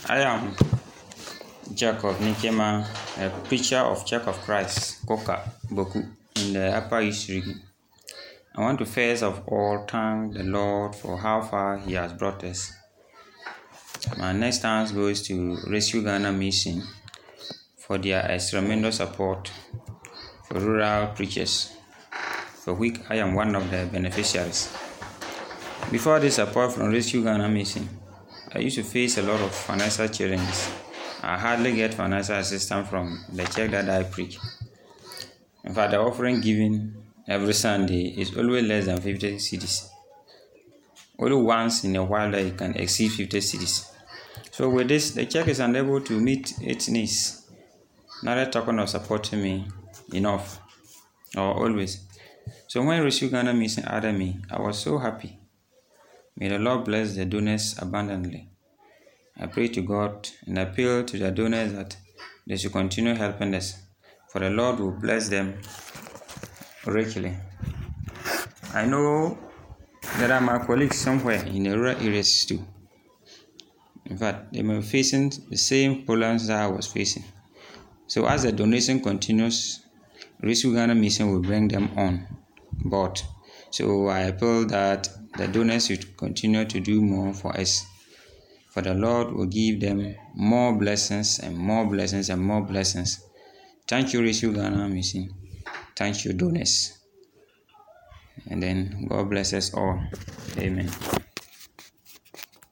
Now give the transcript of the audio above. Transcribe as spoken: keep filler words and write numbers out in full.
I am Jacob Nikema, a preacher of Church of Christ, Koka, Boku, in the Upper East region. I want to first of all thank the Lord for how far He has brought us. My next thanks goes to Rescue Ghana Mission for their tremendous support for rural preachers, for which I am one of the beneficiaries. Before this support from Rescue Ghana Mission, I used to face a lot of financial challenges. I hardly get financial assistance from the church that I preach. In fact, the offering given every Sunday is always less than fifty cedis. Only once in a while that it can exceed fifty cedis. So with this, the church is unable to meet its needs. Not talking of supporting me enough or always. So when Rescue Ghana Mission added me, I was so happy. May the Lord bless the donors abundantly. I pray to God and appeal to the donors that they should continue helping us, for the Lord will bless them richly. I know there are my colleagues somewhere in the rural areas too. In fact, they may be facing the same problems that I was facing. So as the donation continues, Rescue Ghana Mission will bring them on board. So I appeal that the donors should continue to do more for us. For the Lord will give them more blessings and more blessings and more blessings. Thank you, Rescue Ghana Mission. Thank you, donors. And then God bless us all. Amen.